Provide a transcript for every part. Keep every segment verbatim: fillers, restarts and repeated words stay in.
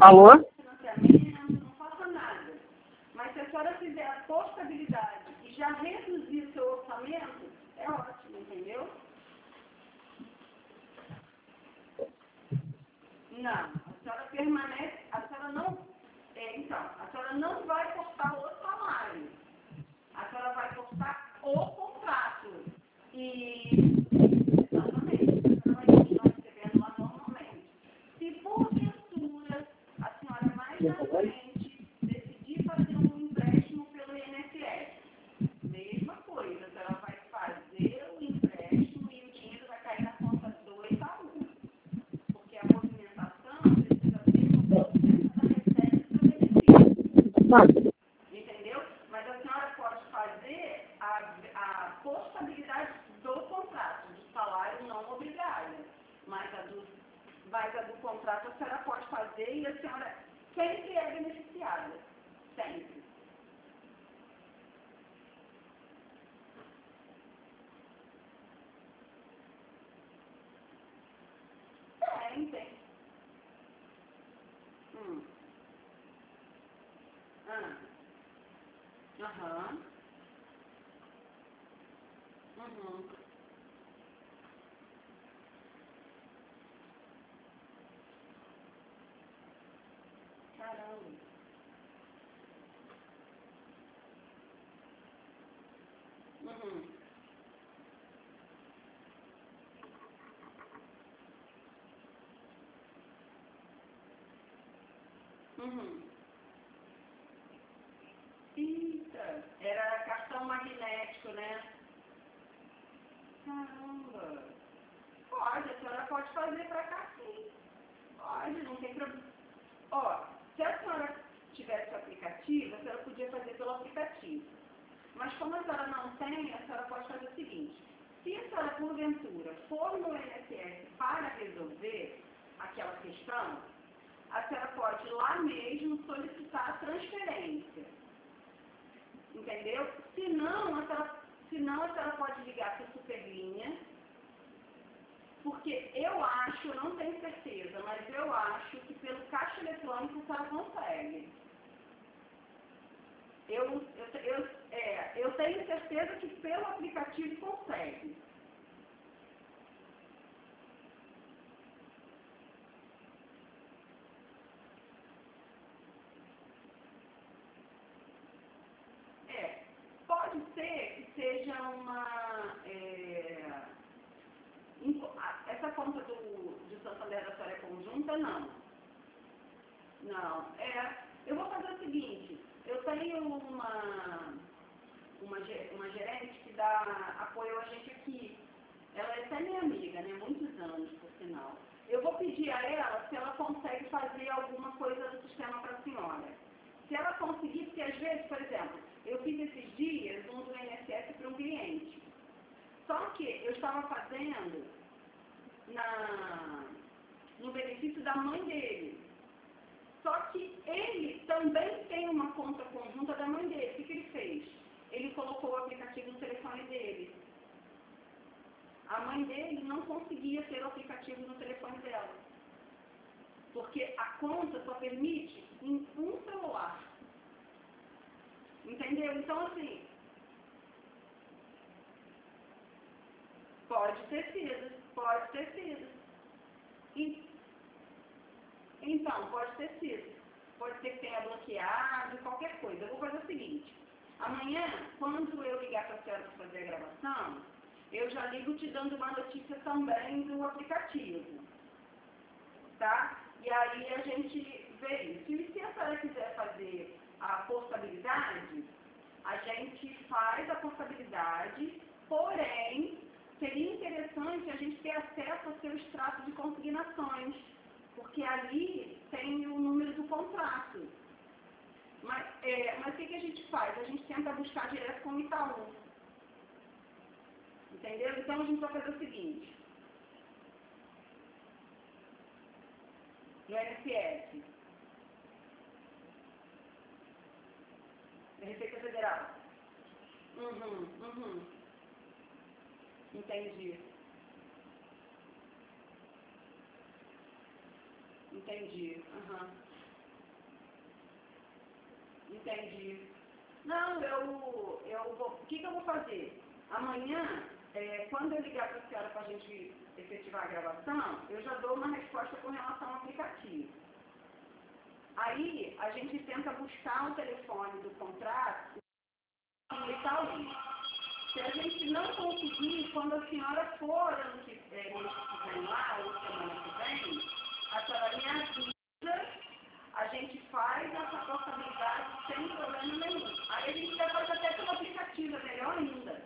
Alô? Financiamento, não faça nada. Mas se a senhora fizer a portabilidade e já reduzir o seu orçamento, é ótimo, entendeu? Não, a senhora permanece, a senhora não, é, então, a senhora não vai cortar o salário. A senhora vai cortar o contrato. E, exatamente, a senhora vai continuar recebendo lá normalmente. Se porventura a senhora mais na frente decidir fazer um empréstimo pelo I N S S, mesma coisa, a senhora vai fazer o empréstimo e o dinheiro vai cair na conta do Itaú. Porque a movimentação precisa ser no processo da receita do benefício. Entendeu? Mas a senhora pode fazer a, a portabilidade do contrato, do salário não obrigado. Mas a do, mas a do contrato a senhora pode fazer e a senhora sempre é beneficiada. Sempre. Tem, tem. Hum. Ah. Aham. Uhum. Caramba. Uhum. Uhum. Eita, era cartão magnético, né? Caramba. Pode, a senhora pode fazer pra cá sim. Pode, não tem problema. Ó, se a senhora tivesse o aplicativo, a senhora podia fazer pelo aplicativo. Mas como a senhora não tem, a senhora pode fazer o seguinte. Se a senhora, porventura, for no I N S S para resolver aquela questão, a senhora pode lá mesmo solicitar a transferência. Entendeu? Se não, a senhora, se não, a senhora pode ligar para a Superlinha, porque eu acho, não tenho certeza, mas eu acho que pelo caixa eletrônico a senhora consegue. Eu, eu, eu, é, eu tenho certeza que pelo aplicativo consegue. É, pode ser que seja uma... É, essa conta do, de Santander da senhora é conjunta, não. Não, é... Eu vou fazer o seguinte, eu tenho uma, uma, uma gerente que dá apoio a gente aqui. Ela é até minha amiga, né? Muitos anos, por sinal. Eu vou pedir a ela se ela consegue fazer alguma coisa do sistema para a senhora. Se ela conseguir, porque às vezes, por exemplo, eu fiz esses dias um do I N S S para um cliente. Só que eu estava fazendo na, no benefício da mãe dele. Só que ele também tem uma conta conjunta da mãe dele. O que, que ele fez? Ele colocou o aplicativo no telefone dele. A mãe dele não conseguia ter o aplicativo no telefone dela. Porque a conta só permite em um celular. Entendeu? Então, assim, pode ter sido, pode ter sido. E, então, pode ter sido. Pode ser que tenha bloqueado, qualquer coisa. Eu vou fazer o seguinte. Amanhã, quando eu ligar para a senhora para fazer a gravação, eu já ligo te dando uma notícia também do aplicativo. Tá? E aí a gente vê isso. E se a senhora quiser fazer a portabilidade, a gente faz a portabilidade, porém, seria interessante a gente ter acesso ao seu extrato de consignações, porque ali tem o número do contrato. Mas, é, mas o que, que a gente faz? A gente tenta buscar direto com o Itaú. Entendeu? Então a gente vai fazer o seguinte. No I N S S. Na Receita Federal. Uhum, uhum. Entendi. Entendi. Uhum. Entendi. Não, eu, eu vou, o que, que eu vou fazer? Amanhã, é, quando eu ligar para a senhora para a gente efetivar a gravação, eu já dou uma resposta com relação ao aplicativo. Aí, a gente tenta buscar o telefone do contrato e está ali. Se a gente não conseguir, quando a senhora for ano que, é, mês que vem lá, ou semana que vem, a senhora me avisa, a gente faz essa possibilidade sem problema nenhum. Aí a gente já faz até pelo aplicativo, é melhor ainda.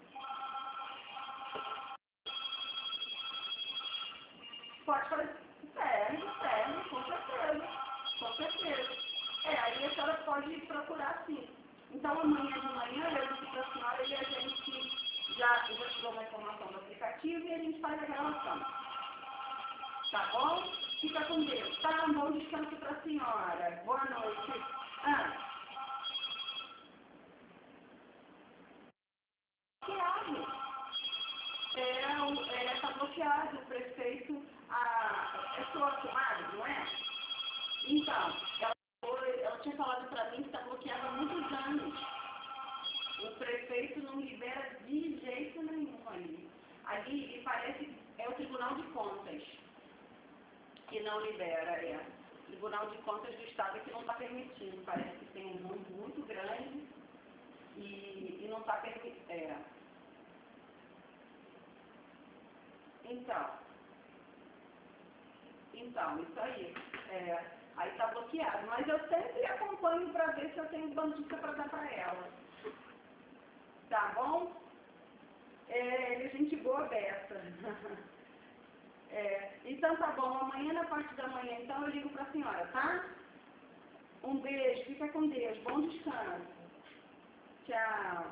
Pode fazer, serve, serve, com certeza, com certeza. É, aí a senhora pode procurar sim. Então amanhã de manhã eu disse para a senhora e a gente já, eu já te dou uma informação do aplicativo e a gente faz a gravação. Tá bom? Fica com Deus. Tá, um bom descanso para a senhora. Boa noite. Ah, bloqueado. É, o- é, tá bloqueado. O prefeito, a, é sua comadre, não é? Então, ela, foi, ela tinha falado para mim que está bloqueada há muitos anos. O prefeito não libera de jeito nenhum ali. Ali, me parece, é o Tribunal de Contas que não libera, é. O Tribunal de Contas do Estado que não está permitindo. Parece que tem um mundo muito grande e, e não está permitindo. É. Então, então, isso aí. É, aí está bloqueado. Mas eu sempre acompanho para ver se eu tenho notícia para dar para ela. Tá bom? É, ele é gente boa dessa. É, então tá bom, amanhã na parte da manhã, então eu ligo para a senhora, tá? Um beijo, fica com Deus, bom descanso. Tchau.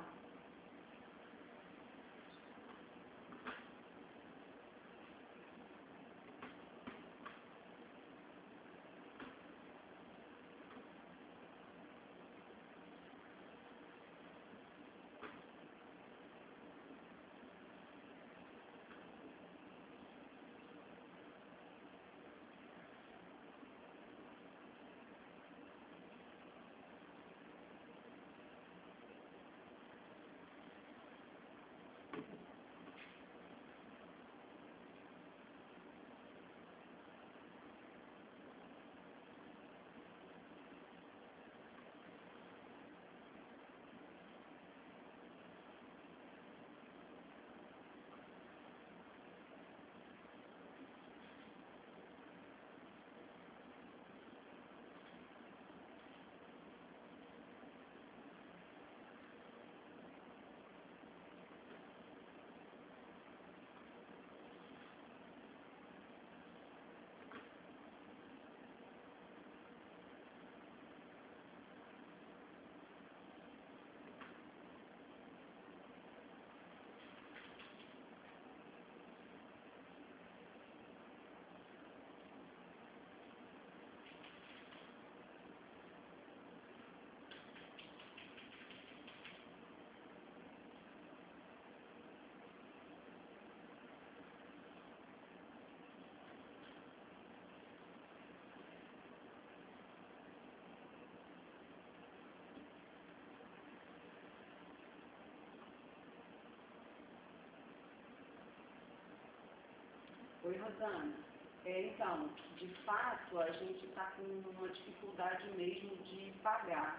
Oi, Rosana. É, então, de fato, a gente está com uma dificuldade mesmo de pagar.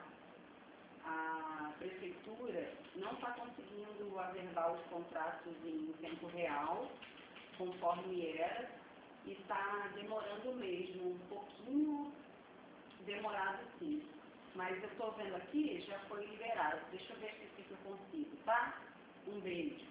A prefeitura não está conseguindo averbar os contratos em tempo real, conforme era, e está demorando mesmo, um pouquinho demorado sim. Mas eu estou vendo aqui, já foi liberado. Deixa eu ver se eu consigo, tá? Um beijo.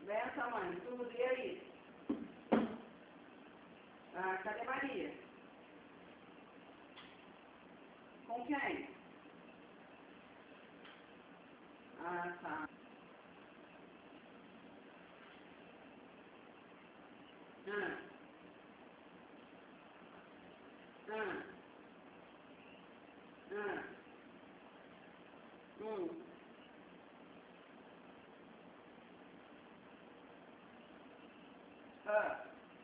Benção, mãe. Tudo, e aí? Ah, cadê Maria? Com quem? Ah, tá. Ah, ah, ah, hum, ah,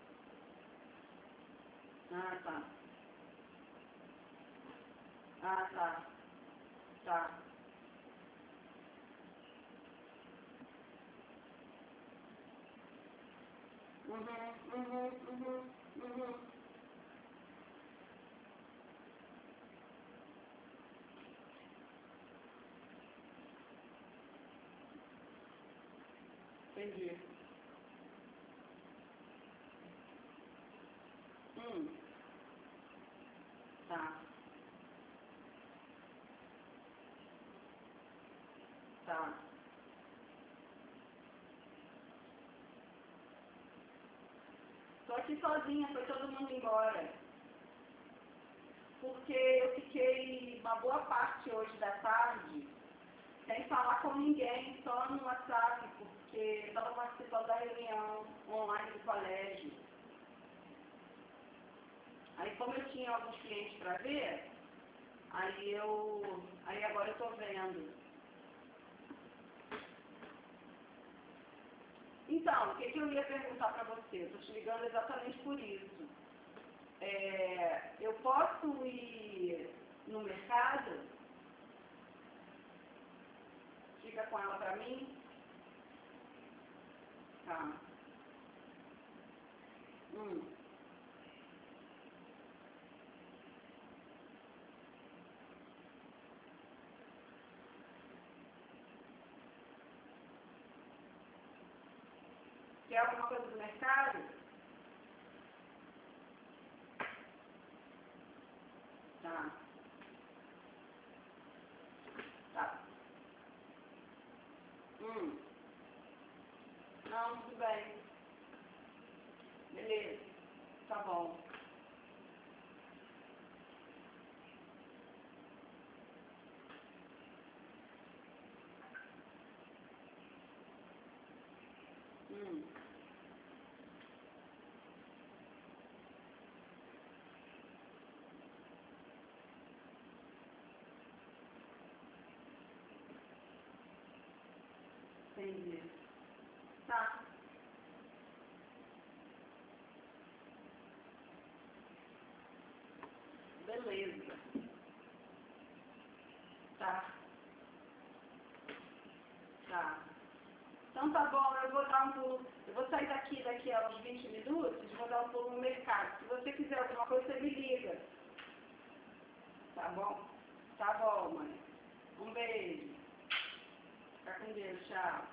ah, tá. Ah, tá. Tá. Uhum, uhum, uhum, uhum. Entendi. Hum, tá, tá. Tô aqui sozinha, foi todo mundo embora. Porque eu fiquei uma boa parte hoje da tarde sem falar com ninguém, só no WhatsApp, porque estava participando da reunião online do colégio. Aí como eu tinha alguns clientes para ver, aí eu. Aí agora eu tô vendo. Então, o que, que eu ia perguntar para você? Estou te ligando exatamente por isso. É, eu posso ir no mercado? Fica com ela para mim? Tá. Hum, quer alguma coisa do mercado? Tá, tá. Hum, não, tudo bem. Beleza, tá bom. Hum, entendi. Tá, beleza. Tá, tá. Então tá bom, eu vou dar um pulo. Eu vou sair daqui daqui a uns vinte minutos e vou dar um pulo no mercado. Se você quiser alguma coisa, você me liga. Tá bom? Tá bom, mãe. Um beijo. Fica com Deus. Tchau.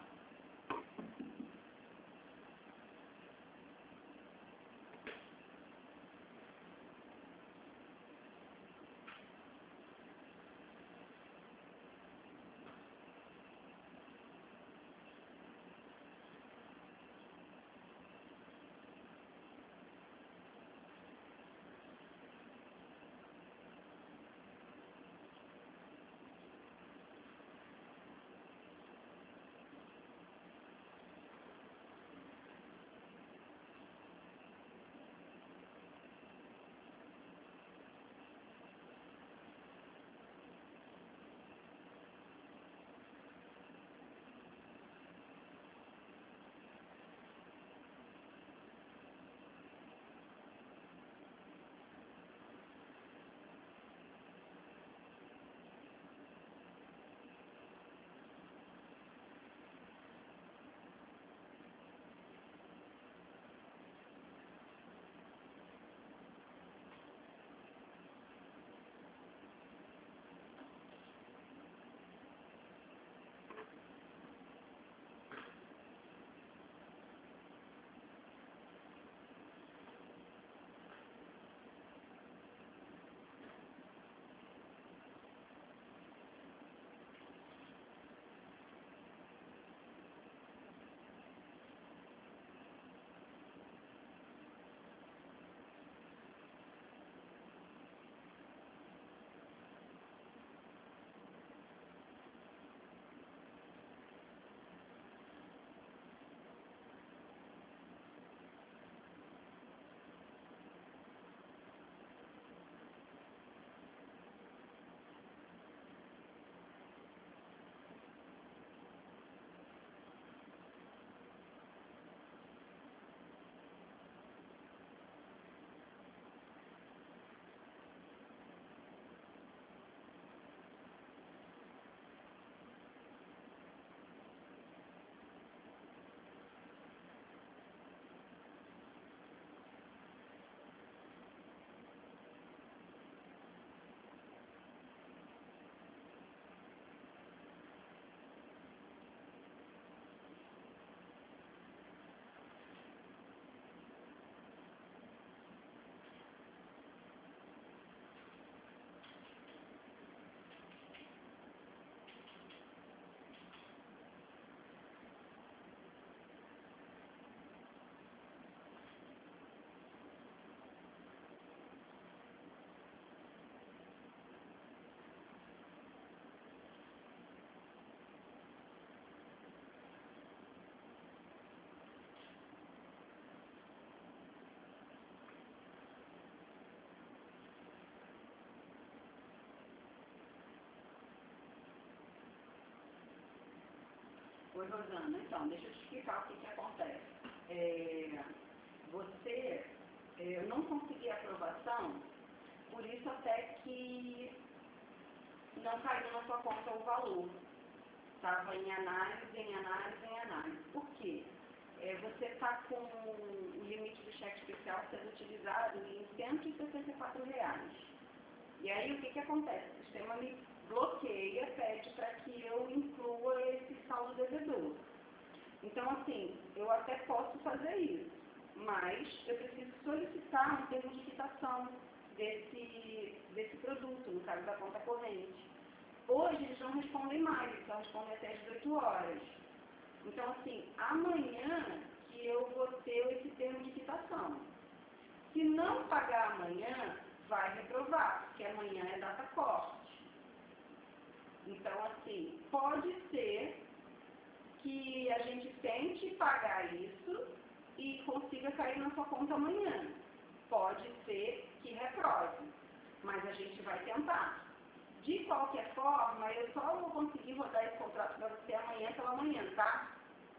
Oi, Rosana. Então, deixa eu te explicar o que, que acontece. É, você, eu não consegui aprovação, por isso até que não caiu na sua conta o valor. Estava em análise, em análise, em análise. Por quê? É, você está com o limite do cheque especial sendo utilizado em cento e sessenta e quatro reais. E aí o que, que acontece? O sistema me bloqueia, pede para que eu inclua esse saldo devedor. Então, assim, eu até posso fazer isso, mas eu preciso solicitar um termo de quitação desse, desse produto, no caso da conta corrente. Hoje eles não respondem mais, eles só respondem até às dezoito horas. Então, assim, amanhã que eu vou ter esse termo de quitação. Se não pagar amanhã, vai reprovar, porque amanhã é data corte. Então, assim, pode ser que a gente tente pagar isso e consiga cair na sua conta amanhã. Pode ser que reprove, mas a gente vai tentar. De qualquer forma, eu só vou conseguir rodar esse contrato para você amanhã pela manhã, tá?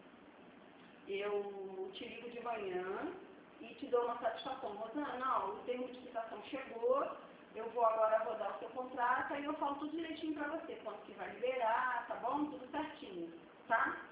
Eu te ligo de manhã e te dou uma satisfação. Rosana, ó, o termo de quitação chegou, eu vou agora rodar o seu contrato, aí eu falo tudo direitinho para você, quanto que vai liberar, tá bom? Tudo certinho, tá?